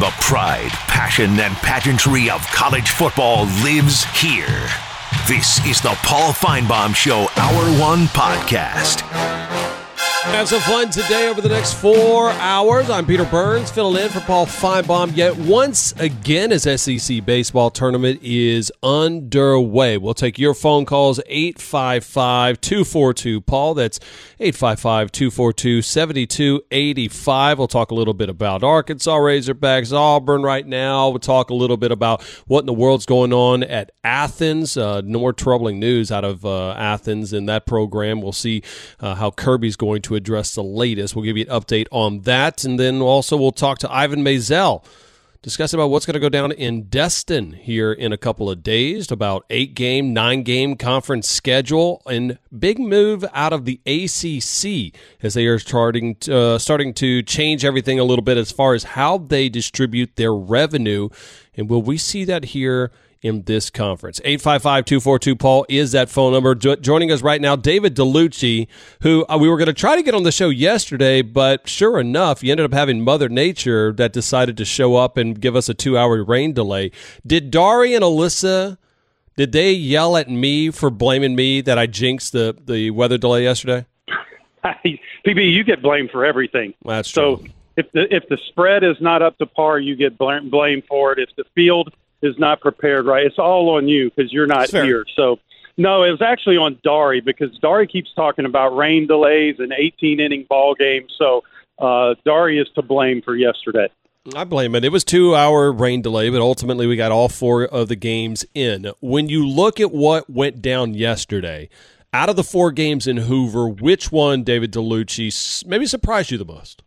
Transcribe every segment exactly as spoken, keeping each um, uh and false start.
The pride, passion, and pageantry of college football lives here. This is the Paul Finebaum Show Hour One Podcast. Have some fun today over the next four hours. I'm Peter Burns, filling in for Paul Finebaum yet once again as S E C baseball tournament is underway. We'll take your phone calls, eight five five, two four two, Paul. That's eight five five, two four two, seven two eight five. We'll talk a little bit about Arkansas Razorbacks, Auburn right now. We'll talk a little bit about what in the world's going on at Athens. Uh, no more troubling news out of uh, Athens in that program. We'll see uh, how Kirby's going to address the latest. We'll give you an update on that, and then also we'll talk to Ivan Maisel, discuss about what's going to go down in Destin here in a couple of days, about eight-game, nine-game conference schedule, and big move out of the A C C as they are starting to, uh, starting to change everything a little bit as far as how they distribute their revenue, and will we see that here in this conference? eight five five, two four two, Paul is that phone number. Jo- joining us right now, David Dellucci, who uh, we were going to try to get on the show yesterday, but sure enough, you ended up having Mother Nature that decided to show up and give us a two-hour rain delay. Did Dari and Alyssa, did they yell at me for blaming me that I jinxed the, the weather delay yesterday? P B, you get blamed for everything. That's true. So if the, if the spread is not up to par, you get blamed for it. If the field is not prepared right, it's all on you because you're not here. So, no, it was actually on Dari because Dari keeps talking about rain delays and eighteen-inning ball games. So, uh, Dari is to blame for yesterday. I blame it. It was two-hour rain delay, but ultimately we got all four of the games in. When you look at what went down yesterday, out of the four games in Hoover, which one, David Dellucci, maybe surprised you the most?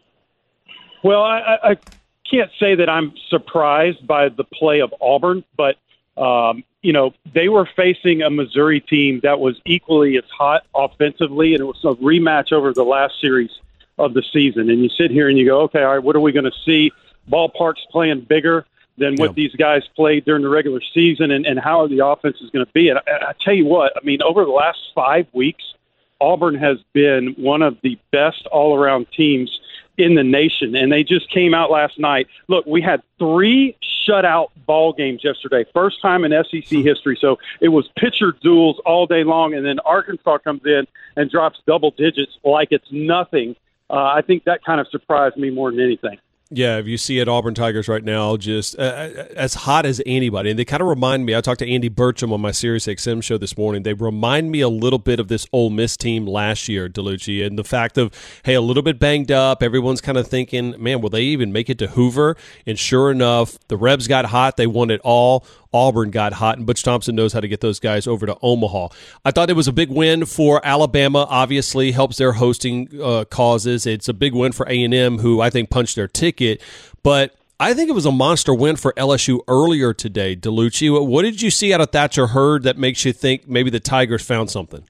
Well, I, I, I can't say that I'm surprised by the play of Auburn, but, um, you know, they were facing a Missouri team that was equally as hot offensively, and it was a rematch over the last series of the season. And you sit here and you go, okay, all right, what are we going to see? Ballpark's playing bigger than what yeah. these guys played during the regular season, and, and how the offense is going to be. And I, I tell you what, I mean, over the last five weeks, Auburn has been one of the best all-around teams in the nation, and they just came out last night. Look, we had three shutout ball games yesterday, first time in S E C history. So it was pitcher duels all day long, and then Arkansas comes in and drops double digits like it's nothing. Uh, I think that kind of surprised me more than anything. Yeah, if you see it, Auburn Tigers right now, just uh, as hot as anybody. And they kind of remind me, I talked to Andy Burcham on my Sirius X M show this morning. They remind me a little bit of this Ole Miss team last year, Dellucci, and the fact of, hey, a little bit banged up. Everyone's kind of thinking, man, will they even make it to Hoover? And sure enough, the Rebs got hot. They won it all. Auburn got hot, and Butch Thompson knows how to get those guys over to Omaha. I thought it was a big win for Alabama, obviously, helps their hosting uh, causes. It's a big win for A and M, who I think punched their ticket. But I think it was a monster win for L S U earlier today, Dellucci. What did you see out of Thatcher Hurd that makes you think maybe the Tigers found something?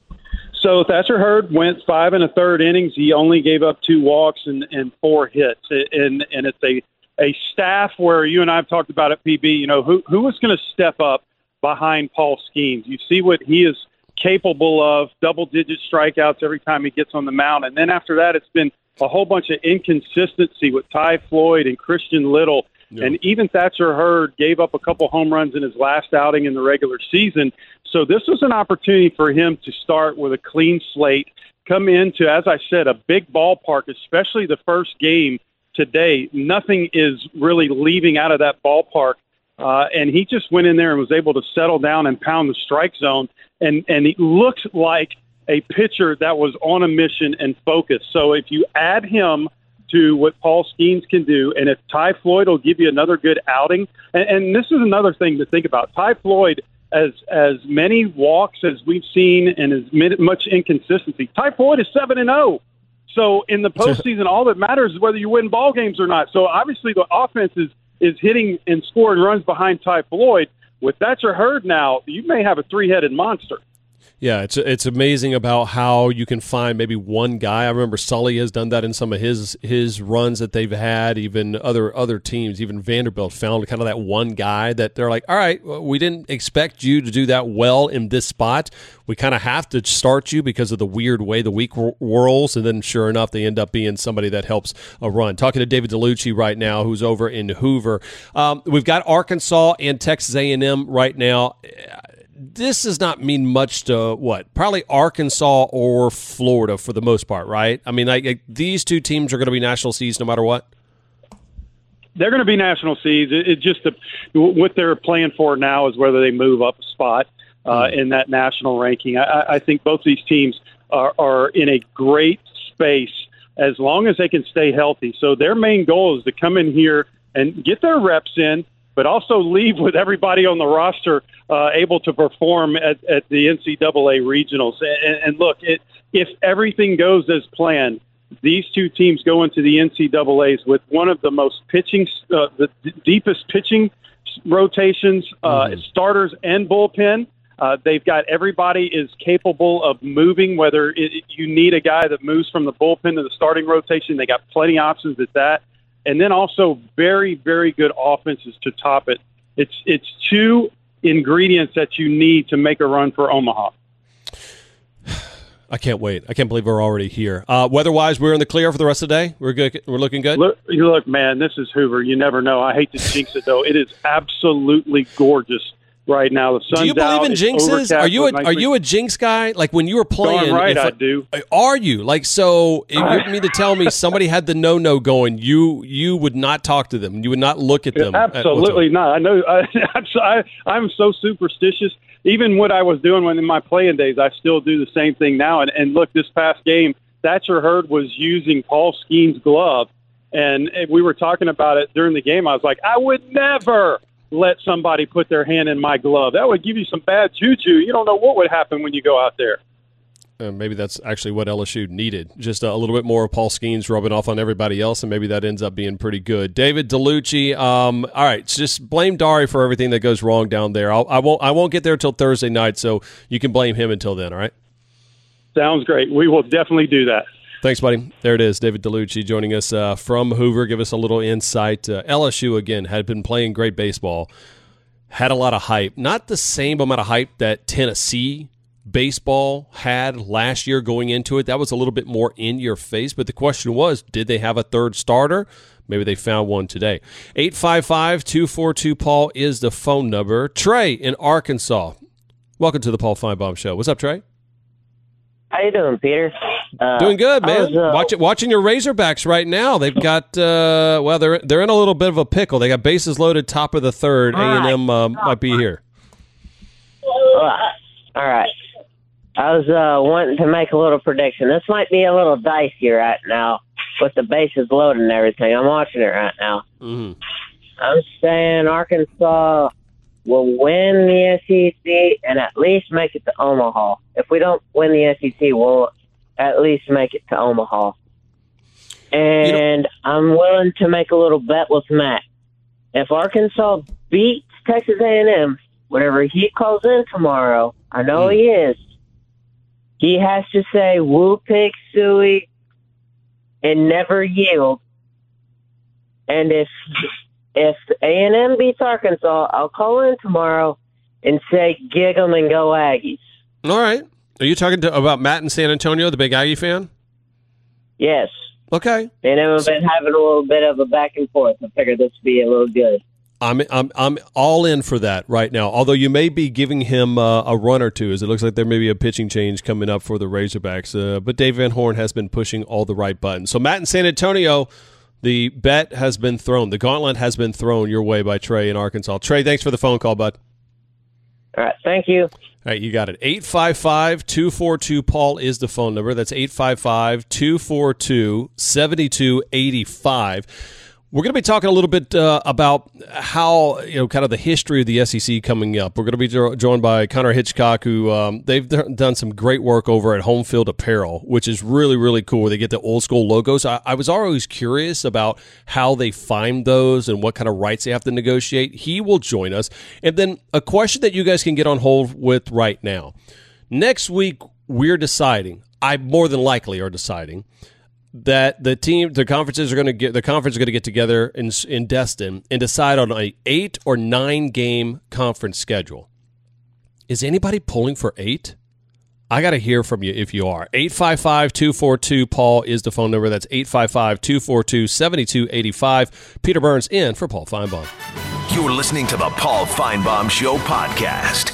So Thatcher Hurd went five and a third innings. He only gave up two walks and, and four hits. And, and it's a a staff where you and I have talked about it, P B, you know, who who is going to step up behind Paul Skeens? You see what he is capable of, double-digit strikeouts every time he gets on the mound. And then after that, it's been a whole bunch of inconsistency with Ty Floyd and Christian Little. Yeah. And even Thatcher Hurd gave up a couple home runs in his last outing in the regular season. So this was an opportunity for him to start with a clean slate, come into, as I said, a big ballpark, especially the first game today. Nothing is really leaving out of that ballpark. Uh, and he just went in there and was able to settle down and pound the strike zone. And, and he looks like a pitcher that was on a mission and focused. So if you add him to what Paul Skeens can do, and if Ty Floyd will give you another good outing, and, and this is another thing to think about. Ty Floyd, as as many walks as we've seen and as much inconsistency, Ty Floyd is seven and zero. So in the postseason, all that matters is whether you win ball games or not. So obviously the offense is, is hitting and scoring runs behind Ty Floyd. With Thatcher Hurd now, you may have a three-headed monster. Yeah, it's it's amazing about how you can find maybe one guy. I remember Sully has done that in some of his his runs that they've had. Even other other teams, even Vanderbilt found kind of that one guy that they're like, all right, we didn't expect you to do that well in this spot. We kind of have to start you because of the weird way the week whirls, and then sure enough, they end up being somebody that helps a run. Talking to David DeLucci right now, who's over in Hoover. Um, we've got Arkansas and Texas A and M right now. This does not mean much to what? Probably Arkansas or Florida for the most part, right? I mean, like, these two teams are going to be national seeds no matter what. They're going to be national seeds. It, it just the, what they're playing for now is whether they move up a spot uh, mm. in that national ranking. I, I think both these teams are, are in a great space as long as they can stay healthy. So their main goal is to come in here and get their reps in, but also leave with everybody on the roster uh, able to perform at, at the N C double A regionals. And, and look, it, if everything goes as planned, these two teams go into the N C double A's with one of the most pitching, uh, the d- deepest pitching rotations, uh, mm-hmm. starters and bullpen. Uh, they've got everybody is capable of moving, whether it, you need a guy that moves from the bullpen to the starting rotation. They got plenty of options at that. And then also very, very good offenses to top it. It's it's two ingredients that you need to make a run for Omaha. I can't wait. I can't believe we're already here. Uh, weather-wise, we're in the clear for the rest of the day. We're good. We're looking good. Look, look, man, this is Hoover. You never know. I hate to jinx it, though. It is absolutely gorgeous right now. The sun's Do you believe out. in It's jinxes? Are you a, nice are you a jinx guy? Like when you were playing, Darn right, if, I do. Are you like so? If you mean to tell me somebody had the no no going, you you would not talk to them. You would not look at them. Absolutely at not. I know. I, I I'm so superstitious. Even what I was doing when in my playing days, I still do the same thing now. And, and look, this past game, Thatcher Hurd was using Paul Skeen's glove, and we were talking about it during the game. I was like, I would never let somebody put their hand in my glove. That would give you some bad juju. You don't know what would happen when you go out there. Uh, maybe that's actually what L S U needed. Just a, a little bit more of Paul Skeens rubbing off on everybody else, and maybe that ends up being pretty good. David DeLucci, um, all right, so just blame Dari for everything that goes wrong down there. I'll, I won't I won't get there until Thursday night, so you can blame him until then, all right? Sounds great. We will definitely do that. Thanks, buddy. There it is, David DeLucci joining us uh, from Hoover. Give us a little insight. Uh, L S U, again, had been playing great baseball, had a lot of hype. Not the same amount of hype that Tennessee baseball had last year going into it. That was a little bit more in your face, but the question was, did they have a third starter? Maybe they found one today. eight five five, two four two, Paul is the phone number. Trey in Arkansas. Welcome to the Paul Feinbaum Show. What's up, Trey? How you doing, Peter? Uh, Doing good, man. was, uh, Watch, watching your Razorbacks right now. They've got uh, well, they're they're in a little bit of a pickle. They got bases loaded, top of the third. A and M uh, might be here. All right. I was uh, wanting to make a little prediction. This might be a little dicey right now with the bases loaded and everything. I'm watching it right now. Mm-hmm. I'm saying Arkansas will win the S E C and at least make it to Omaha. If we don't win the S E C, we'll at least make it to Omaha. And you know, I'm willing to make a little bet with Matt. If Arkansas beats Texas A and M, whenever he calls in tomorrow, I know mm. he is, he has to say woo pig suey and never yield. And if if A and M beats Arkansas, I'll call in tomorrow and say gig 'em and go Aggies. All right. Are you talking to, about Matt in San Antonio, the big Aggie fan? Yes. Okay. And I've been having a little bit of a back and forth. I figured this would be a little good. I'm I'm I'm all in for that right now. Although you may be giving him uh, a run or two, as it looks like there may be a pitching change coming up for the Razorbacks. Uh, but Dave Van Horn has been pushing all the right buttons. So Matt in San Antonio, the bet has been thrown. The gauntlet has been thrown your way by Trey in Arkansas. Trey, thanks for the phone call, bud. All right, thank you. All right, you got it. eight five five, two four two, Paul is the phone number. That's eight five five, two four two, seven two eight five. We're going to be talking a little bit uh, about how, you know, kind of the history of the S E C coming up. We're going to be jo- joined by Connor Hitchcock, who um, they've d- done some great work over at Home Field Apparel, which is really, really cool. They get the old school logos. I, I was always curious about how they find those and what kind of rights they have to negotiate. He will join us. And then a question that you guys can get on hold with right now. Next week, we're deciding, I more than likely are deciding, that the team, the conferences are going to get, the conference is going to get together in in Destin and decide on a eight or nine game conference schedule. Is anybody pulling for eight? I got to hear from you if you are. eight five five, two four two, Paul is the phone number. That's eight five five, two four two, seven two eight five. Peter Burns in for Paul Feinbaum. You're listening to the Paul Feinbaum Show podcast.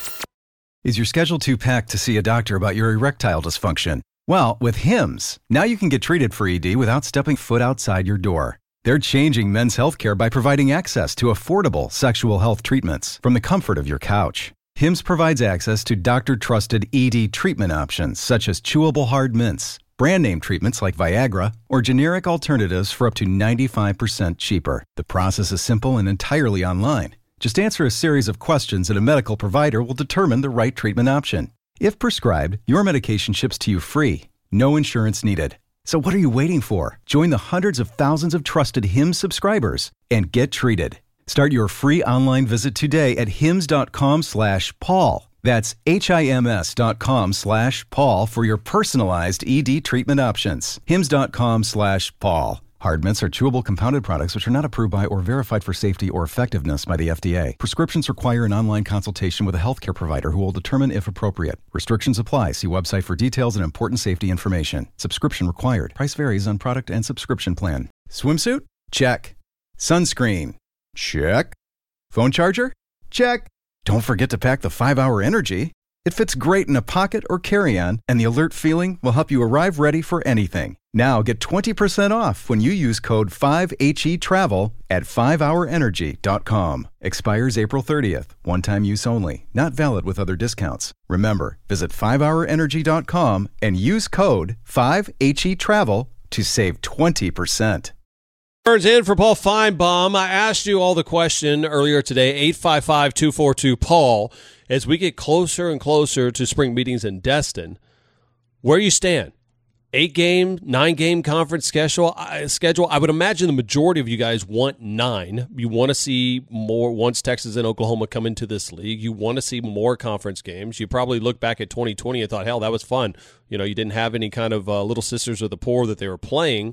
Is your schedule too packed to see a doctor about your erectile dysfunction? Well, with Hims, now you can get treated for E D without stepping foot outside your door. They're changing men's healthcare by providing access to affordable sexual health treatments from the comfort of your couch. Hims provides access to doctor-trusted E D treatment options such as chewable hard mints, brand name treatments like Viagra, or generic alternatives for up to ninety-five percent cheaper. The process is simple and entirely online. Just answer a series of questions and a medical provider will determine the right treatment option. If prescribed, your medication ships to you free. No insurance needed. So what are you waiting for? Join the hundreds of thousands of trusted Hims subscribers and get treated. Start your free online visit today at hims.com slash Paul. That's H-I-M-S dot com slash Paul for your personalized E D treatment options. Hims.com slash Paul. Hard mints are chewable compounded products which are not approved by or verified for safety or effectiveness by the F D A. Prescriptions require an online consultation with a healthcare provider who will determine if appropriate. Restrictions apply. See website for details and important safety information. Subscription required. Price varies on product and subscription plan. Swimsuit? Check. Sunscreen? Check. Phone charger? Check. Don't forget to pack the five hour Energy. It fits great in a pocket or carry-on, and the alert feeling will help you arrive ready for anything. Now get twenty percent off when you use code five H E travel at five hour energy dot com. Expires April thirtieth. One-time use only. Not valid with other discounts. Remember, visit five hour energy dot com and use code five H E travel to save twenty percent. Burns in for Paul Feinbaum. I asked you all the question earlier today, eight five five, two four two, Paul. As we get closer and closer to spring meetings in Destin, where you stand? Eight-game, nine-game conference schedule. I, schedule. I would imagine the majority of you guys want nine. You want to see more once Texas and Oklahoma come into this league. You want to see more conference games. You probably look back at twenty twenty and thought, hell, that was fun. You know, you didn't have any kind of uh, Little Sisters of the Poor that they were playing.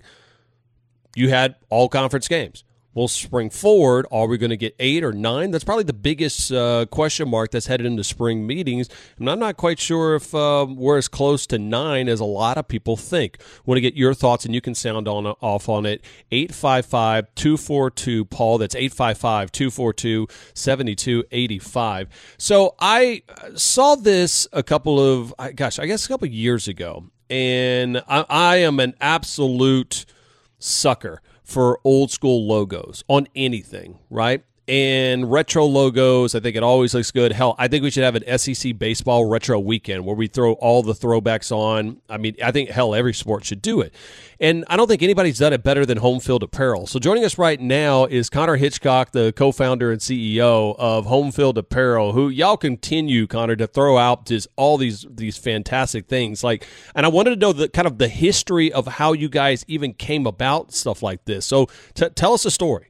You had all conference games. We'll spring forward. Are we going to get eight or nine? That's probably the biggest uh, question mark that's headed into spring meetings. And I'm not quite sure if uh, we're as close to nine as a lot of people think. Want to get your thoughts, and you can sound on off on it. eight five five, two four two, Paul. That's eight five five, two four two, seven two eight five. So I saw this a couple of, gosh, I guess a couple of years ago. And I, I am an absolute sucker for old school logos on anything, right? And retro logos, I think it always looks good. Hell, I think we should have an S E C baseball retro weekend where we throw all the throwbacks on. I mean, I think, hell, every sport should do it. And I don't think anybody's done it better than Home Field Apparel. So joining us right now is Connor Hitchcock, the co-founder and C E O of Home Field Apparel, who y'all continue, Connor, to throw out just all these these fantastic things. Like, and I wanted to know the kind of the history of how you guys even came about stuff like this. So t- tell us a story.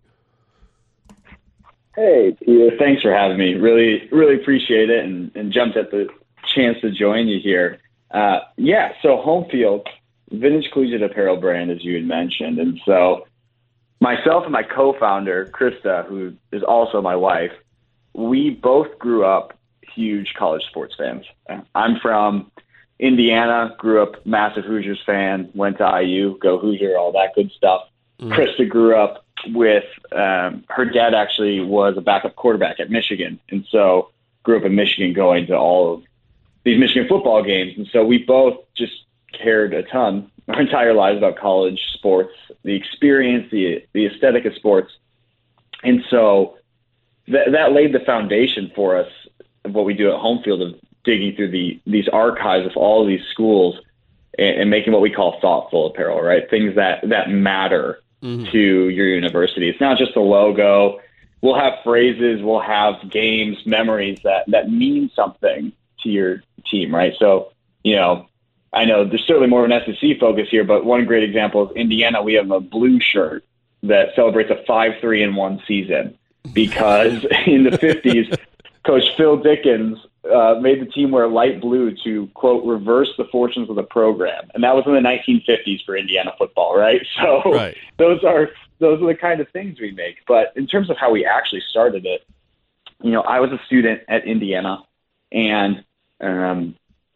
Hey, Peter, thanks for having me. Really, really appreciate it, and, and jumped at the chance to join you here. Uh, yeah, so Home Field, vintage collegiate apparel brand, as you had mentioned. And so myself and my co-founder, Krista, who is also my wife, we both grew up huge college sports fans. I'm from Indiana, grew up massive Hoosiers fan, went to I U, go Hoosier, all that good stuff. Mm. Krista grew up with um, her dad actually was a backup quarterback at Michigan, and so grew up in Michigan going to all of these Michigan football games. And so we both just cared a ton our entire lives about college sports, the experience, the the aesthetic of sports. And so that that laid the foundation for us of what we do at Home Field, of digging through the these archives of all of these schools and, and making what we call thoughtful apparel, right? Things that, that matter Mm-hmm. to your university. It's not just the logo. We'll have phrases, we'll have games, memories that, that mean something to your team, right? So, you know, I know there's certainly more of an S E C focus here, but one great example is Indiana. We have a blue shirt that celebrates a five three and one season because in the fifties, Coach Phil Dickens uh, made the team wear light blue to, quote, reverse the fortunes of the program. And that was in the nineteen fifties for Indiana football, right? So right. those are those are the kind of things we make. But in terms of how we actually started it, you know, I was a student at Indiana, and um,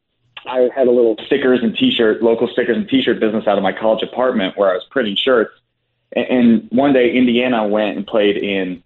I had a little stickers and T-shirt, local stickers and T-shirt business out of my college apartment where I was printing shirts. And, and one day, Indiana went and played in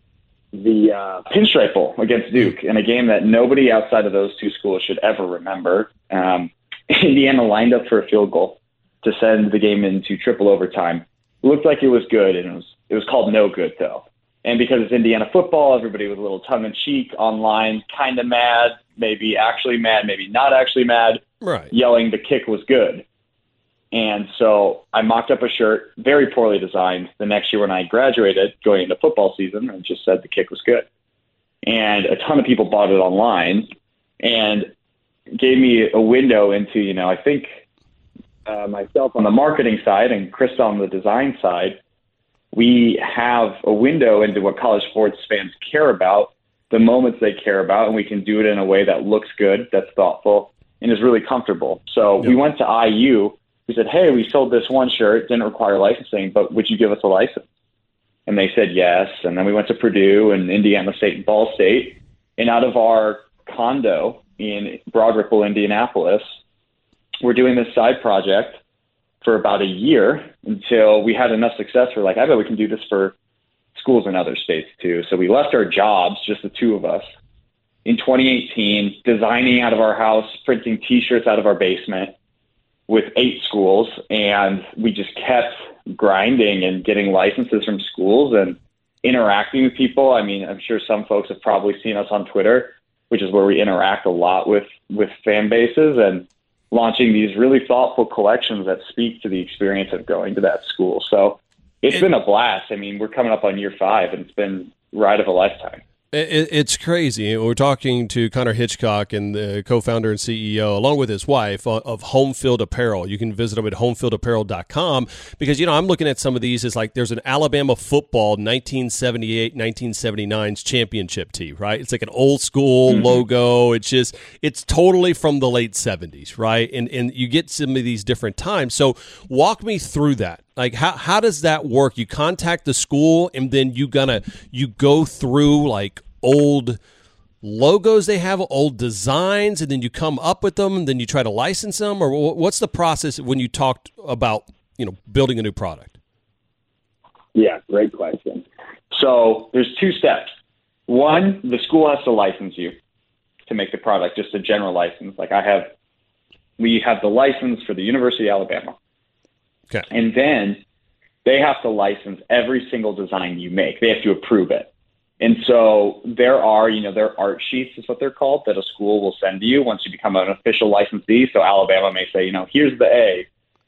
the uh, Pinstripe Bowl against Duke in a game that nobody outside of those two schools should ever remember. Um, Indiana lined up for a field goal to send the game into triple overtime. It looked like it was good, and it was it was called no good, though. And because it's Indiana football, everybody was a little tongue-in-cheek, online, kind of mad, maybe actually mad, maybe not actually mad, right. yelling the kick was good. And so I mocked up a shirt, very poorly designed, the next year when I graduated, going into football season, and just said the kick was good. And a ton of people bought it online and gave me a window into, you know, I think uh, myself on the marketing side and Chris on the design side, we have a window into what college sports fans care about, the moments they care about, and we can do it in a way that looks good, that's thoughtful, and is really comfortable. So yep. we went to I U. We said, hey, we sold this one shirt, didn't require licensing, but would you give us a license? And they said yes. And then we went to Purdue and Indiana State and Ball State. And out of our condo in Broad Ripple, Indianapolis, we're doing this side project for about a year until we had enough success. We're like, I bet we can do this for schools in other states too. So we left our jobs, just the two of us, in twenty eighteen, designing out of our house, printing T-shirts out of our basement with eight schools. And we just kept grinding and getting licenses from schools and interacting with people. I mean, I'm sure some folks have probably seen us on Twitter, which is where we interact a lot with, with fan bases, and launching these really thoughtful collections that speak to the experience of going to that school. So it's it, been a blast. I mean, we're coming up on year five, and it's been a ride of a lifetime. It, it's crazy. We're talking to Connor Hitchcock, and the co-founder and C E O, along with his wife, of Home Field Apparel. You can visit them at home field apparel dot com because, you know, I'm looking at some of these. It's like there's an Alabama football nineteen seventy-eight nineteen seventy-nine's championship tee, right? It's like an old school mm-hmm. logo. It's just, it's totally from the late seventies, right? And and you get some of these different times. So walk me through that. Like, how how does that work? You contact the school, and then you gonna you go through like old logos they have, old designs, and then you come up with them, and then you try to license them, or what's the process when you talked about, you know, building a new product? Yeah, great question. So there's two steps. One, the school has to license you to make the product, just a general license. Like I have, we have the license for the University of Alabama. Okay. And then they have to license every single design you make. They have to approve it. And so there are, you know, there are art sheets is what they're called that a school will send to you once you become an official licensee. So Alabama may say, you know, here's the A,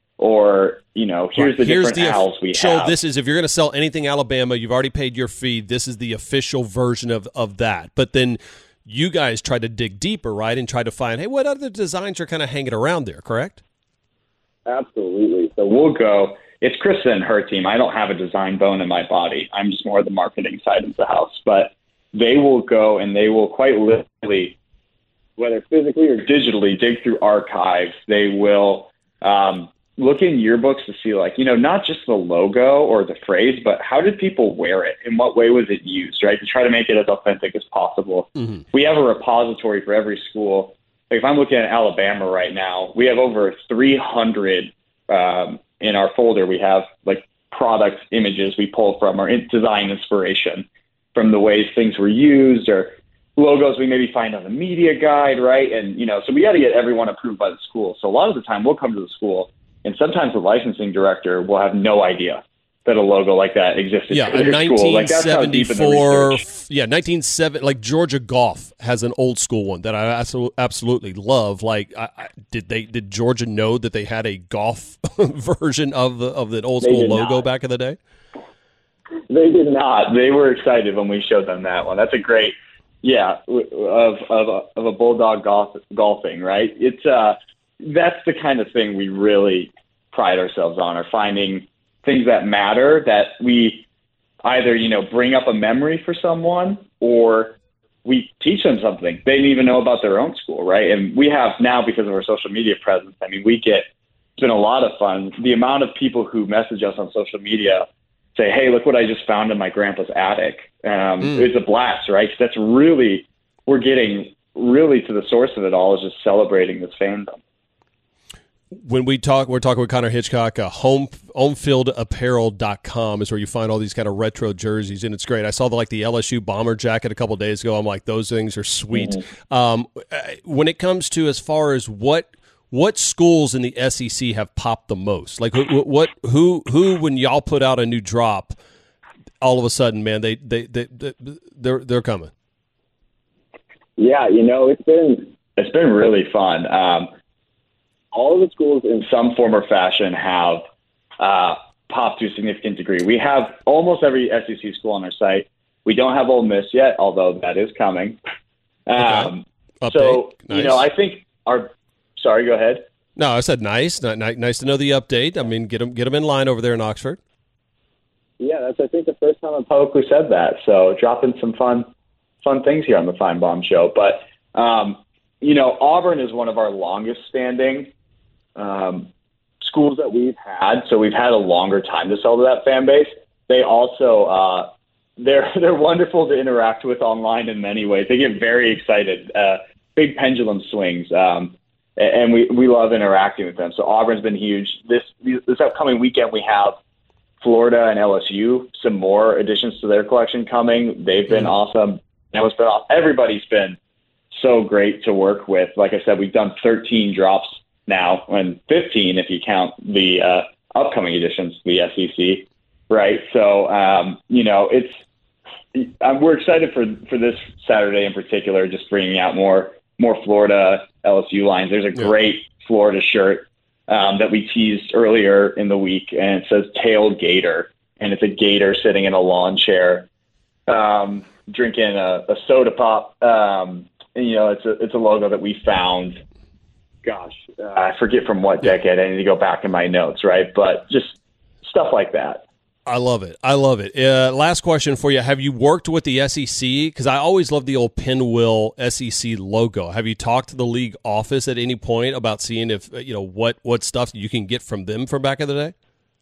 or, you know, here's the here's different the, L's we so have. So this is, if you're going to sell anything Alabama, you've already paid your fee. This is the official version of, of that. But then you guys try to dig deeper, right, and try to find, hey, what other designs are kind of hanging around there, correct? Absolutely. So we'll go. It's Krista and her team. I don't have a design bone in my body. I'm just more the marketing side of the house. But they will go and they will quite literally, whether physically or digitally, dig through archives. They will um, look in yearbooks to see, like, you know, not just the logo or the phrase, but how did people wear it? In what way was it used, right? To try to make it as authentic as possible. Mm-hmm. We have a repository for every school. Like if I'm looking at Alabama right now, we have over three hundred um, in our folder. We have like product images we pull from, or design inspiration from the ways things were used, or logos we maybe find on the media guide, right? And, you know, so we got to get everyone approved by the school. So a lot of the time we'll come to the school, and sometimes the licensing director will have no idea that a logo like that existed. Yeah, a nineteen seventy-four, yeah, nineteen seventy, like Georgia Golf has an old school one that I absolutely love. Like, I, I, did they did Georgia know that they had a golf version of the of that old school logo not. back in the day? They did not. They were excited when we showed them that one. That's a great, yeah, of of a, of a bulldog golf, golfing, right? It's uh, that's the kind of thing we really pride ourselves on, are finding things that matter, that we either, you know, bring up a memory for someone, or we teach them something they didn't even know about their own school, right? And we have now, because of our social media presence, I mean, we get, it's been a lot of fun. The amount of people who message us on social media say, hey, look what I just found in my grandpa's attic. Um, mm. It's a blast, right? 'Cause that's really, we're getting really to the source of it all, is just celebrating this fandom. When we talk, we're talking with Connor Hitchcock. Uh, home homefield apparel dot com is where you find all these kind of retro jerseys, and it's great. I saw the like the L S U bomber jacket a couple of days ago. I'm like, those things are sweet. Mm-hmm. Um, when it comes to as far as what what schools in the S E C have popped the most, like who, what who who when y'all put out a new drop, all of a sudden, man, they they they, they they're they're coming. Yeah, you know, it's been it's been really fun. Um, all of the schools in some form or fashion have uh, popped to a significant degree. We have almost every S E C school on our site. We don't have Ole Miss yet, although that is coming. Um, okay. So, nice. you know, I think our – sorry, go ahead. No, I said nice. Nice to know the update. I mean, get them, get them in line over there in Oxford. Yeah, that's, I think, the first time I publicly said that. So dropping some fun fun things here on the Feinbaum Show. But, um, you know, Auburn is one of our longest standing um, schools that we've had. So we've had a longer time to sell to that fan base. They also uh, they're they're wonderful to interact with online in many ways. They get very excited, uh, big pendulum swings, um, and we, we love interacting with them. So Auburn's been huge. This this upcoming weekend we have Florida and L S U, some more additions to their collection coming. They've been mm-hmm. awesome. It's been awesome. Everybody's been so great to work with. Like I said, we've done thirteen drops now, and fifteen if you count the uh, upcoming editions to the S E C, right? So, um, you know, it's we're excited for for this Saturday in particular, just bringing out more more Florida L S U lines. There's a great Florida shirt um, that we teased earlier in the week, and it says "Tail Gator," and it's a gator sitting in a lawn chair, um, drinking a, a soda pop. Um, and, you know, it's a it's a logo that we found. Gosh, uh, I forget from what decade. I need to go back in my notes, right? But just stuff like that. I love it. I love it. Uh, last question for you. Have you worked with the S E C? Because I always love the old pinwheel S E C logo. Have you talked to the league office at any point about seeing if, you know, what, what stuff you can get from them from back in the day?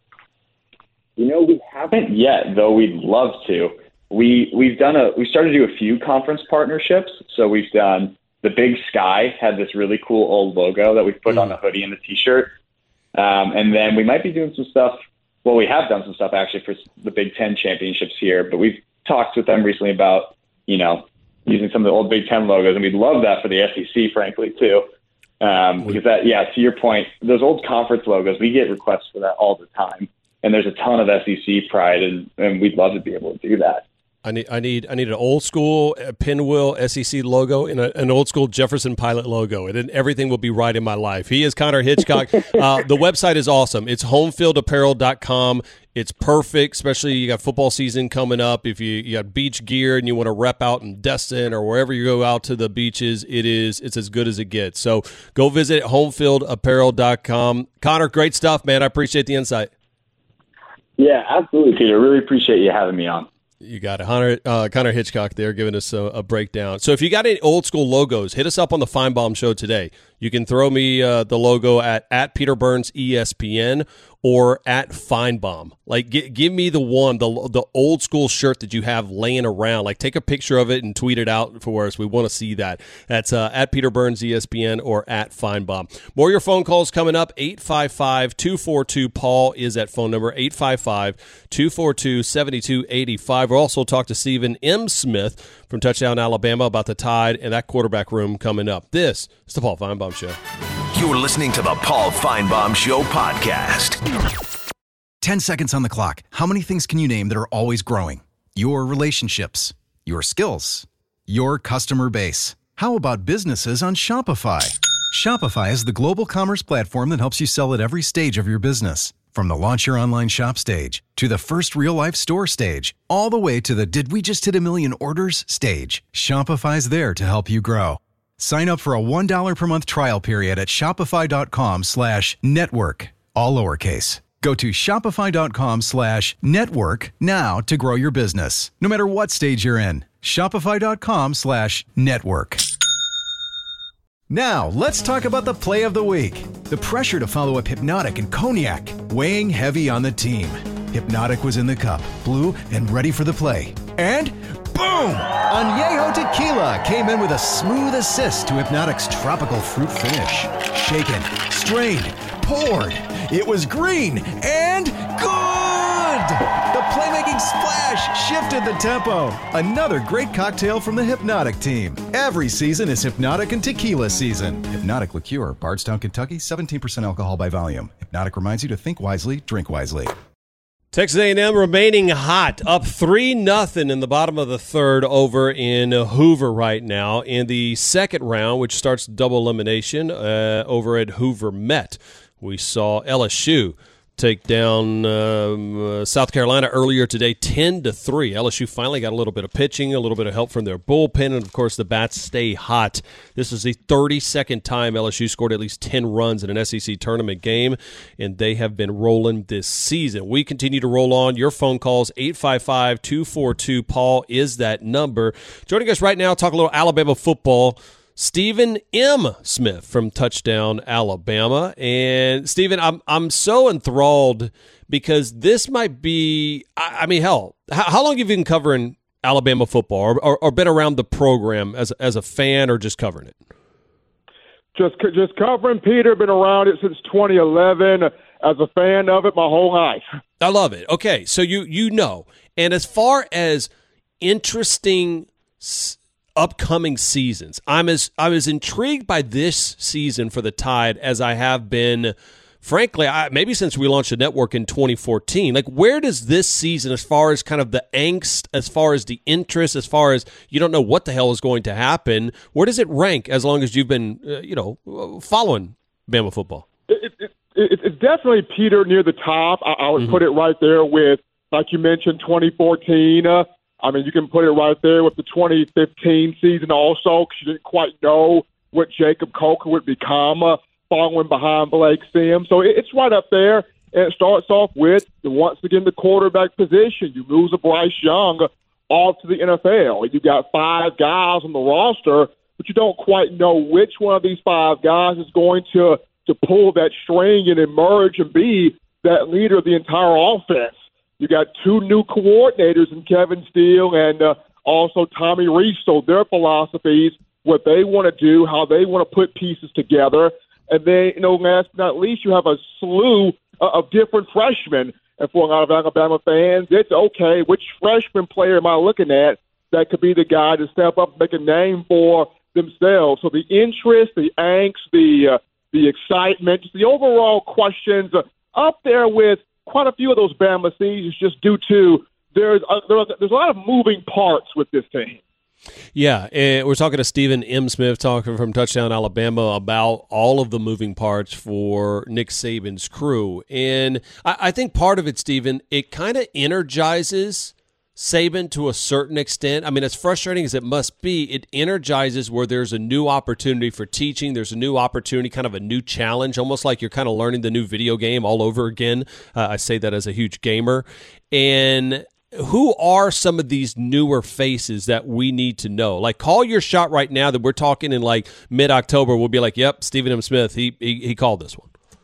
You know, we haven't yet, though we'd love to. We, we've done a, we started to do a few conference partnerships. So we've done, the Big Sky had this really cool old logo that we put mm. on the hoodie and the t-shirt. Um, and then we might be doing some stuff. Well, we have done some stuff actually for the Big Ten championships here, but we've talked with them recently about, you know, using some of the old Big Ten logos, and we'd love that for the S E C, frankly, too. Um, because that, yeah, to your point, those old conference logos, we get requests for that all the time, and there's a ton of S E C pride, and, and we'd love to be able to do that. I need, I need, I need an old school pinwheel S E C logo and a, an old school Jefferson Pilot logo, and then everything will be right in my life. He is Connor Hitchcock. uh, the website is awesome. It's homefield apparel dot com. It's perfect, especially you got football season coming up. If you, you got beach gear and you want to rep out in Destin or wherever you go out to the beaches, it is, it's as good as it gets. So go visit homefield apparel dot com. Connor, great stuff, man. I appreciate the insight. Yeah, absolutely, Peter. Really appreciate you having me on. You got it. Connor, uh, Connor Hitchcock there giving us a, a breakdown. So if you got any old school logos, hit us up on the Feinbaum Show today. You can throw me uh, the logo at, at Peter Burns E S P N or at Feinbaum. Like, g- give me the one, the the old school shirt that you have laying around. Like, take a picture of it and tweet it out for us. We want to see that. That's uh, at Peter Burns E S P N or at Feinbaum. More of your phone calls coming up. eight five five, two four two, Paul is that phone number, eight five five, two four two, seven two eight five. We'll also talk to Stephen M. Smith from Touchdown Alabama about the Tide and that quarterback room coming up. This is the Paul Feinbaum Show. You're listening to the Paul Feinbaum Show podcast. Ten seconds on the clock. How many things can you name that are always growing? Your relationships, your skills, your customer base. How about businesses on Shopify? Shopify is the global commerce platform that helps you sell at every stage of your business. From the launch your online shop stage to the first real-life store stage, all the way to the did we just hit a million orders stage, Shopify's there to help you grow. Sign up for a one dollar per month trial period at shopify.com slash network, all lowercase. Go to shopify.com slash network now to grow your business, no matter what stage you're in. Shopify.com slash network. Now, let's talk about the play of the week. The pressure to follow up Hypnotic and Cognac, weighing heavy on the team. Hypnotic was in the cup, blue, and ready for the play. And boom! Añejo Tequila came in with a smooth assist to Hypnotic's tropical fruit finish. Shaken, strained, poured. It was green and good! The playmaking splash shifted the tempo. Another great cocktail from the Hypnotic team. Every season is Hypnotic and Tequila season. Hypnotic Liqueur, Bardstown, Kentucky, seventeen percent alcohol by volume. Hypnotic reminds you to think wisely, drink wisely. Texas A and M remaining hot, up three nothing in the bottom of the third over in Hoover right now. In the second round, which starts double elimination uh, over at Hoover Met, we saw L S U take down um, uh, South Carolina earlier today, ten to three. L S U finally got a little bit of pitching, a little bit of help from their bullpen, and of course the bats stay hot. This is the thirty-second time L S U scored at least ten runs in an S E C tournament game, and they have been rolling this season. We continue to roll on. Your phone calls, eight five five, two four two, Paul is that number. Joining us right now, talk a little Alabama football, Stephen M. Smith from Touchdown Alabama. And Stephen, I'm I'm so enthralled because this might be, I, I mean, hell, how, how long have you been covering Alabama football or, or, or been around the program as, as a fan or just covering it? Just just covering, Peter. Been around it since twenty eleven. As a fan of it my whole life. I love it. Okay, so you you know. And as far as interesting s- upcoming seasons, I'm as I was intrigued by this season for the Tide as I have been, frankly, I, maybe since we launched the network in twenty fourteen. Like, where does this season, as far as kind of the angst, as far as the interest, as far as you don't know what the hell is going to happen, where does it rank as long as you've been, uh, you know, following Bama football? It, it, it, it's definitely, Peter, near the top. I, I would mm-hmm. put it right there with, like you mentioned, twenty fourteen. Uh, I mean, you can put it right there with the twenty fifteen season also, because you didn't quite know what Jacob Coker would become uh, following behind Blake Sims. So it, it's right up there. And it starts off with, once again, the quarterback position. You lose a Bryce Young off to the N F L. You got five guys on the roster, but you don't quite know which one of these five guys is going to, to pull that string and emerge and be that leader of the entire offense. You got two new coordinators in Kevin Steele and uh, also Tommy Rees. So their philosophies, what they want to do, how they want to put pieces together. And then, you know, last but not least, you have a slew uh, of different freshmen. And for a lot of Alabama fans, it's okay, which freshman player am I looking at that could be the guy to step up and make a name for themselves? So the interest, the angst, the, uh, the excitement, just the overall questions uh, up there with quite a few of those Bama seasons, just due to there's a, there's a lot of moving parts with this team. Yeah, and we're talking to Stephen M. Smith, talking from Touchdown Alabama, about all of the moving parts for Nick Saban's crew. And I, I think part of it, Stephen, it kind of energizes Saban to a certain extent. I mean, as frustrating as it must be, it energizes where there's a new opportunity for teaching. There's a new opportunity, kind of a new challenge, almost like you're kind of learning the new video game all over again. Uh, I say that as a huge gamer. And who are some of these newer faces that we need to know? Like, call your shot right now that we're talking in like mid-October. We'll be like, yep, Stephen M. Smith, he he, he called this one.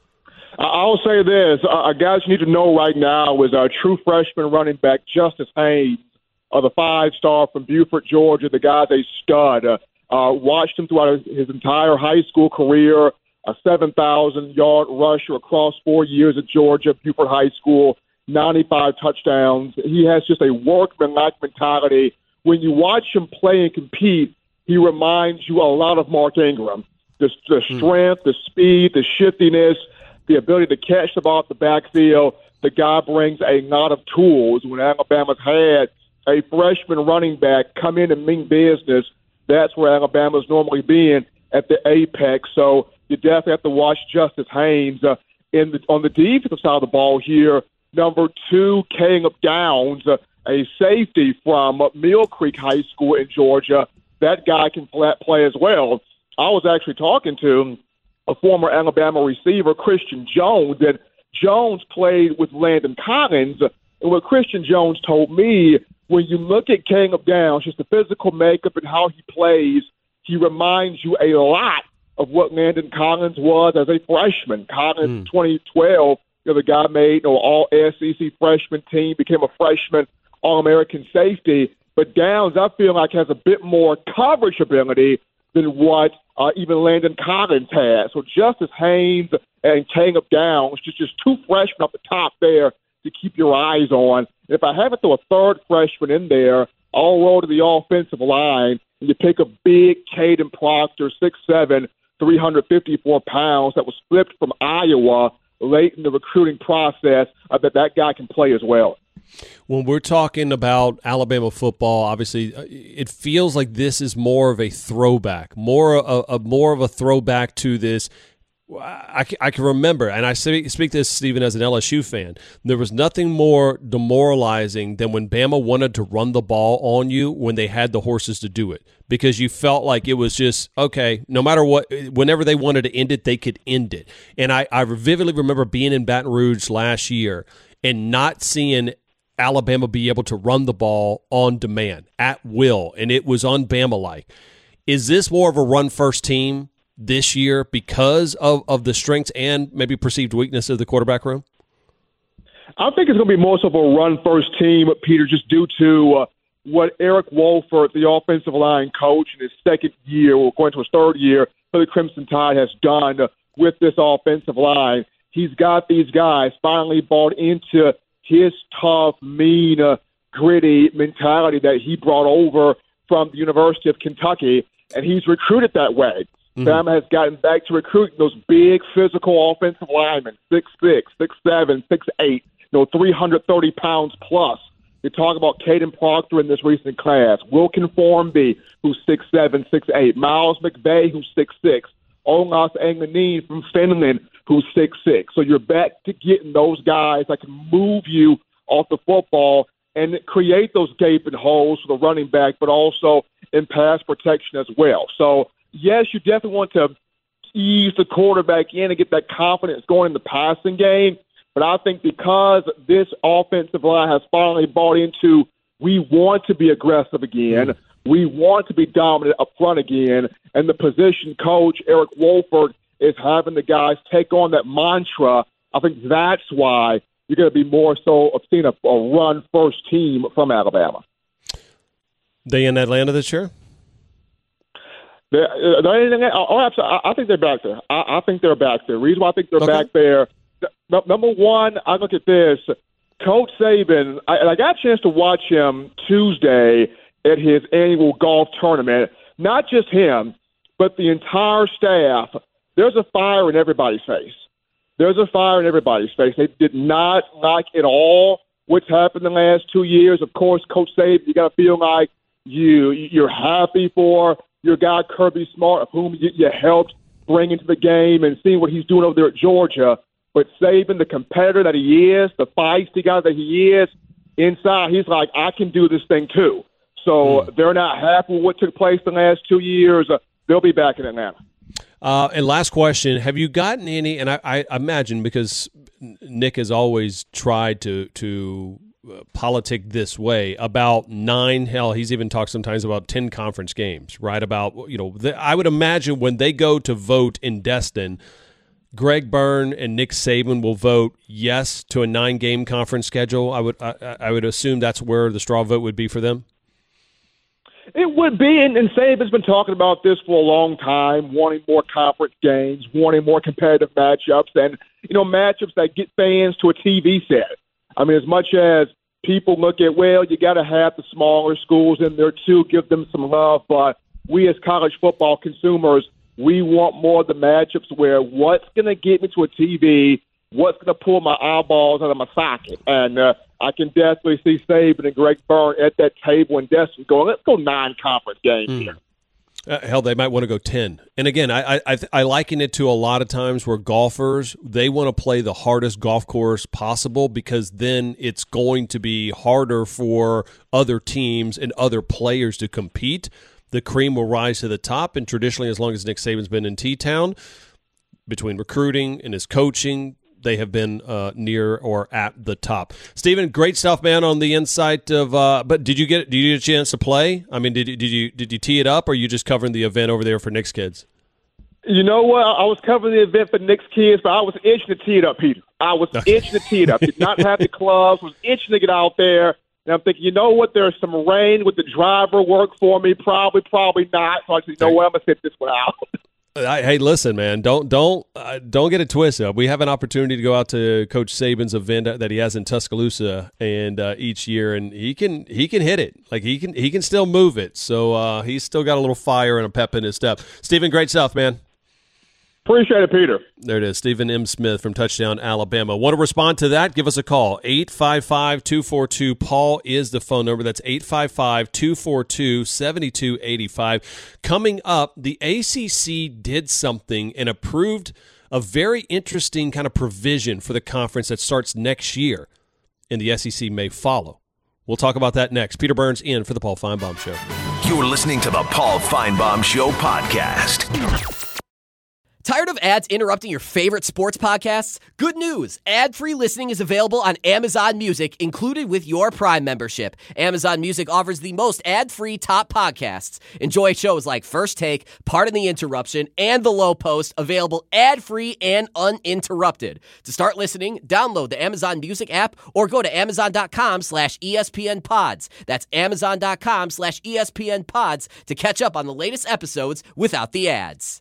I'll say this. A guy you need to know right now is our true freshman running back, Justice Haynes, uh, the five-star from Beaufort, Georgia, the guy's a stud. Uh, uh, watched him throughout his entire high school career, a seven thousand yard rusher across four years at Georgia, Beaufort High School, ninety-five touchdowns. He has just a workman-like mentality. When you watch him play and compete, he reminds you a lot of Mark Ingram. The, the strength, the speed, the shiftiness, the ability to catch the ball at the backfield. The guy brings a lot of tools. When Alabama's had a freshman running back come in and mean business, that's where Alabama's normally been, at the apex. So you definitely have to watch Justice Haynes. Uh, in the, on the defensive side of the ball here, number two, Caleb Downs, uh, a safety from uh, Mill Creek High School in Georgia. That guy can flat play as well. I was actually talking to a former Alabama receiver, Christian Jones, and Jones played with Landon Collins. And what Christian Jones told me when you look at Caleb Downs, just the physical makeup and how he plays, he reminds you a lot of what Landon Collins was as a freshman. Collins, mm. twenty twelve, you know, the guy made, you know, all S E C freshman team, became a freshman All-American safety. But Downs, I feel like, has a bit more coverage ability than what uh, even Landon Collins has. So Justice Haynes and Caleb Downs, just, just two freshmen up the top there to keep your eyes on. And if I have to throw a third freshman in there, I'll roll to the offensive line, and you pick a big Caden Proctor, six seven, three hundred fifty-four pounds, that was flipped from Iowa late in the recruiting process. I bet that guy can play as well. When we're talking about Alabama football, obviously it feels like this is more of a throwback, more a, a more of a throwback to this. I, I can remember, and I speak, speak this, Stephen, as an L S U fan, there was nothing more demoralizing than when Bama wanted to run the ball on you when they had the horses to do it, because you felt like it was just, okay, no matter what, whenever they wanted to end it, they could end it. And I, I vividly remember being in Baton Rouge last year and not seeing Alabama be able to run the ball on demand, at will, and it was on Bama-like. Is this more of a run-first team this year because of, of the strengths and maybe perceived weakness of the quarterback room? I think it's going to be more so of a run-first team, Peter, just due to uh, what Eric Wolford, the offensive line coach, in his second year, or going to his third year for the Crimson Tide, has done with this offensive line. He's got these guys finally bought into his tough, mean, uh, gritty mentality that he brought over from the University of Kentucky, and he's recruited that way. Mm-hmm. Bama has gotten back to recruiting those big physical offensive linemen, six six, six seven, six eight, you know, three hundred thirty pounds plus. You talk about Caden Proctor in this recent class, Wilkin Formby, who's six seven, six eight, Miles McVay, who's six six, Olas Anglanin from Finland, who's six six. So you're back to getting those guys that can move you off the football and create those gaping holes for the running back, but also in pass protection as well. So, yes, you definitely want to ease the quarterback in and get that confidence going in the passing game. But I think because this offensive line has finally bought into, we want to be aggressive again, we want to be dominant up front again, and the position coach, Eric Wolford, is having the guys take on that mantra. I think that's why you're going to be more so of seeing a, a run-first team from Alabama. They in Atlanta this year? They're, they're, oh, absolutely. I think they're back there. I, I think they're back there. The reason why I think they're okay. back there, n- number one, I look at this. Coach Saban, I, I got a chance to watch him Tuesday at his annual golf tournament. Not just him, but the entire staff. There's a fire in everybody's face. There's a fire in everybody's face. They did not like at all what's happened the last two years. Of course, Coach Saban, you got to feel like you, you're happy for your guy Kirby Smart, of whom you, you helped bring into the game, and seeing what he's doing over there at Georgia. But Saban, the competitor that he is, the feisty guy that he is, inside, he's like, I can do this thing too. So mm. they're not happy with what took place the last two years. Uh, they'll be back in Atlanta. Uh, and last question, have you gotten any, and I, I imagine because Nick has always tried to to uh, politic this way, about nine, hell, he's even talked sometimes about ten conference games, right? About, you know, the, I would imagine when they go to vote in Destin, Greg Byrne and Nick Saban will vote yes to a nine-game conference schedule. I would I, I would assume that's where the straw vote would be for them. It would be, and, and Saban's been talking about this for a long time, wanting more conference games, wanting more competitive matchups, and, you know, matchups that get fans to a T V set. I mean, as much as people look at, well, you got to have the smaller schools in there too, give them some love, but we as college football consumers, we want more of the matchups where what's going to get me to a T V, what's going to pull my eyeballs out of my socket. And uh, I can definitely see Saban and Greg Byrne at that table in Destin going, let's go nine conference games mm. here. Uh, hell, they might want to go ten. And again, I, I I liken it to a lot of times where golfers, they want to play the hardest golf course possible, because then it's going to be harder for other teams and other players to compete. The cream will rise to the top, and traditionally, as long as Nick Saban's been in T-Town, between recruiting and his coaching, they have been uh, near or at the top. Steven, great stuff, man, on the insight of. Uh, but did you get? Did you get a chance to play? I mean, did you, did you did you tee it up, or are you just covering the event over there for Knicks kids? You know what? I was covering the event for Knicks kids, but I was itching to tee it up, Peter. I was itching to tee it up. Did not have the clubs. Was itching to get out there. And I'm thinking, you know what? There's some rain. Would the driver work for me? Probably, probably not. So I said, you know what? I'm gonna sit this one out. I, hey, listen, man! Don't don't uh, don't get it twisted. We have an opportunity to go out to Coach Saban's event that he has in Tuscaloosa, and uh, each year, and he can he can hit it. Like he can he can still move it. So uh, he's still got a little fire and a pep in his step. Steven, great stuff, man. Appreciate it, Peter. There it is, Stephen M. Smith from Touchdown Alabama. Want to respond to that? Give us a call. eight five five, two four two, Paul is the phone number. That's eight five five, two four two, seven two eight five. Coming up, the A C C did something and approved a very interesting kind of provision for the conference that starts next year, and the S E C may follow. We'll talk about that next. Peter Burns in for the Paul Feinbaum Show. You're listening to the Paul Feinbaum Show podcast. Tired of ads interrupting your favorite sports podcasts? Good news! Ad-free listening is available on Amazon Music, included with your Prime membership. Amazon Music offers the most ad-free top podcasts. Enjoy shows like First Take, Pardon the Interruption, and The Low Post, available ad-free and uninterrupted. To start listening, download the Amazon Music app or go to amazon.com slash ESPN pods. That's amazon.com slash ESPN pods to catch up on the latest episodes without the ads.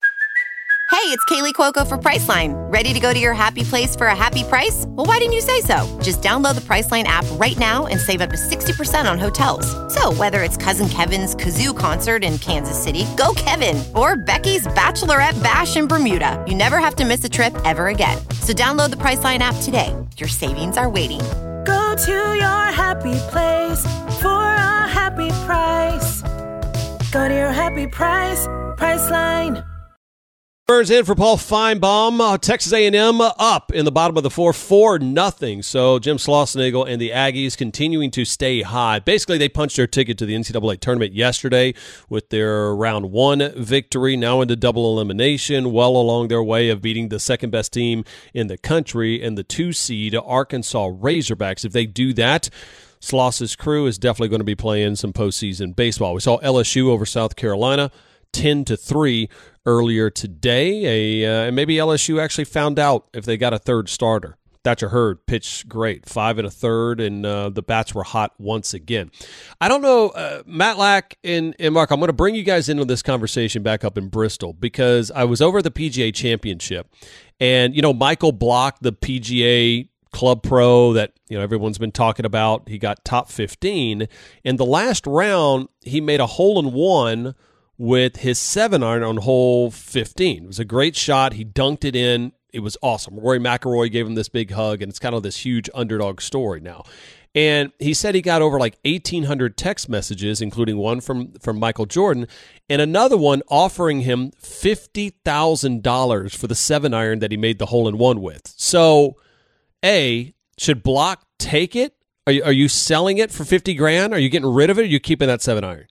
Hey, it's Kaylee Cuoco for Priceline. Ready to go to your happy place for a happy price? Well, why didn't you say so? Just download the Priceline app right now and save up to sixty percent on hotels. So whether it's Cousin Kevin's Kazoo Concert in Kansas City, go Kevin, or Becky's Bachelorette Bash in Bermuda, you never have to miss a trip ever again. So download the Priceline app today. Your savings are waiting. Go to your happy place for a happy price. Go to your happy price, Priceline. Burns in for Paul Feinbaum. Uh, Texas A and M up in the bottom of the fourth, four nothing. So Jim Schlossnagle and the Aggies continuing to stay high. Basically, they punched their ticket to the N C double A tournament yesterday with their round one victory, now into double elimination, well along their way of beating the second-best team in the country and the two-seed Arkansas Razorbacks. If they do that, Schloss's crew is definitely going to be playing some postseason baseball. We saw L S U over South Carolina, ten to three earlier today. A, uh, and maybe L S U actually found out if they got a third starter. Thatcher Hurd pitched great, five and a third, and uh, the bats were hot once again. I don't know, uh, Matlack and, and Mark, I'm going to bring you guys into this conversation back up in Bristol because I was over at the P G A Championship, and, you know, Michael Block, the P G A Club Pro that, you know, everyone's been talking about, he got top fifteen. In the last round, he made a hole-in-one with his seven iron on hole fifteen. It was a great shot. He dunked it in. It was awesome. Rory McIlroy gave him this big hug, and it's kind of this huge underdog story now. And he said he got over like eighteen hundred text messages, including one from, from Michael Jordan, and another one offering him fifty thousand dollars for the seven iron that he made the hole-in-one with. So, A, should Block take it? Are you, are you selling it for fifty grand? Are you getting rid of it, or are you keeping that seven iron?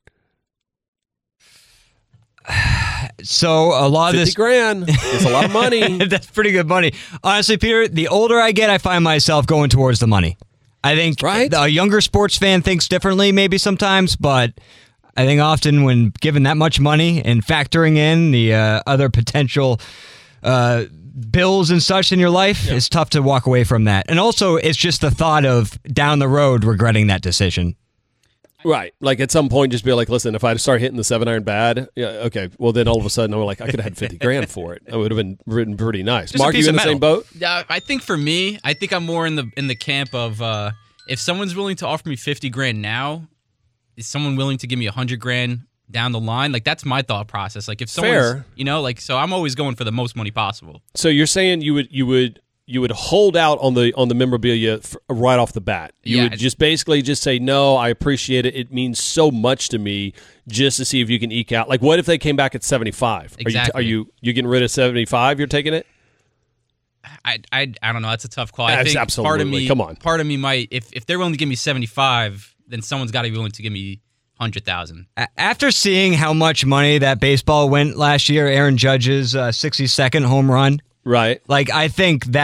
So a lot of this fifty grand is a lot of money. That's pretty good money. Honestly, Peter, the older I get, I find myself going towards the money. I think right? a younger sports fan thinks differently maybe sometimes, but I think often when given that much money and factoring in the uh, other potential uh, bills and such in your life, yeah. It's tough to walk away from that. And also, it's just the thought of down the road regretting that decision. Right. Like at some point, just be like, listen, if I start hitting the seven iron bad, yeah, okay, well, then all of a sudden, I'm like, I could have had fifty grand for it. It would have been written pretty nice. Just Mark, you in the same boat? Uh, I think for me, I think I'm more in the in the camp of uh, if someone's willing to offer me fifty grand now, is someone willing to give me one hundred grand down the line? Like, that's my thought process. Like, if someone's, Fair. you know, like, so I'm always going for the most money possible. So you're saying you would, you would, you would hold out on the on the memorabilia f- right off the bat. You Yeah, would just basically just say, no, I appreciate it. It means so much to me just to see if you can eke out. Like, what if they came back at seventy-five? Exactly. Are you, are you, you getting rid of seventy-five? You're taking it? I, I, I don't know. That's a tough call. I That's think absolutely. part of me, Come on. part of me might, if, if they're willing to give me seventy-five, then someone's got to be willing to give me one hundred thousand. After seeing how much money that baseball went last year, Aaron Judge's uh, sixty-second home run, right? Like, I think that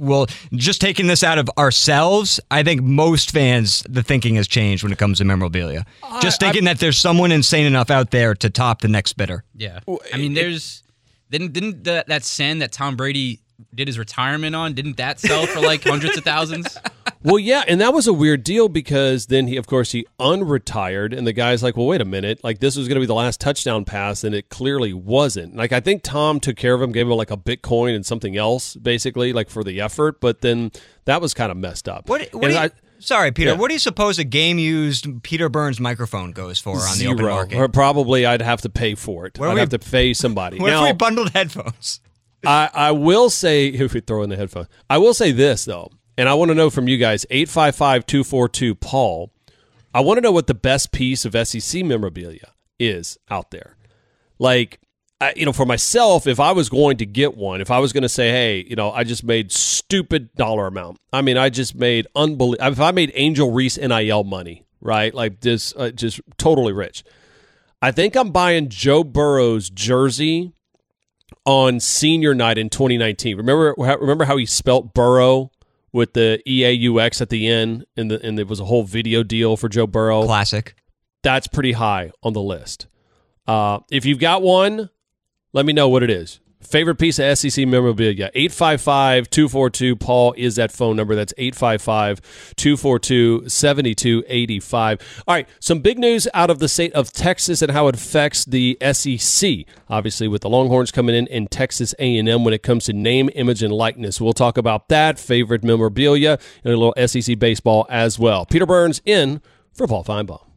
will, just taking this out of ourselves, I think most fans, the thinking has changed when it comes to memorabilia. Just thinking I, that there's someone insane enough out there to top the next bidder. Yeah. I mean, there's, didn't, didn't the, that sand that Tom Brady did his retirement on, didn't that sell for like hundreds of thousands? Well, yeah, and that was a weird deal because then he, of course, he unretired, and the guy's like, well, wait a minute, like this was going to be the last touchdown pass, and it clearly wasn't. Like, I think Tom took care of him, gave him like a Bitcoin and something else, basically, like for the effort, but then that was kind of messed up. What, what do you, I, sorry, Peter, yeah. what do you suppose a game-used Peter Burns microphone goes for on Zero. the open market? Or probably I'd have to pay for it. What I'd we, have to pay somebody. What now, if we bundled headphones? I, I will say, if we throw in the headphones, I will say this, though, and I want to know from you guys, eight five five, two four two, P A U L, I want to know what the best piece of S E C memorabilia is out there. Like, I, you know, for myself, if I was going to get one, if I was going to say, hey, you know, I just made stupid dollar amount. I mean, I just made unbelievable. If I made Angel Reese N I L money, right, like this, uh, just totally rich, I think I'm buying Joe Burrow's jersey on senior night in twenty nineteen. Remember, remember how he spelt Burrow with the E A U X at the end, and, the, and there was a whole video deal for Joe Burrow. Classic. That's pretty high on the list. Uh, if you've got one, let me know what it is. Favorite piece of S E C memorabilia, eight five five, two four two, Paul is that phone number. That's eight five five, two four two, seven two eight five. All right, some big news out of the state of Texas and how it affects the S E C. Obviously, with the Longhorns coming in and Texas A and M when it comes to name, image, and likeness. We'll talk about that, favorite memorabilia, and a little S E C baseball as well. Peter Burns in for Paul Feinbaum.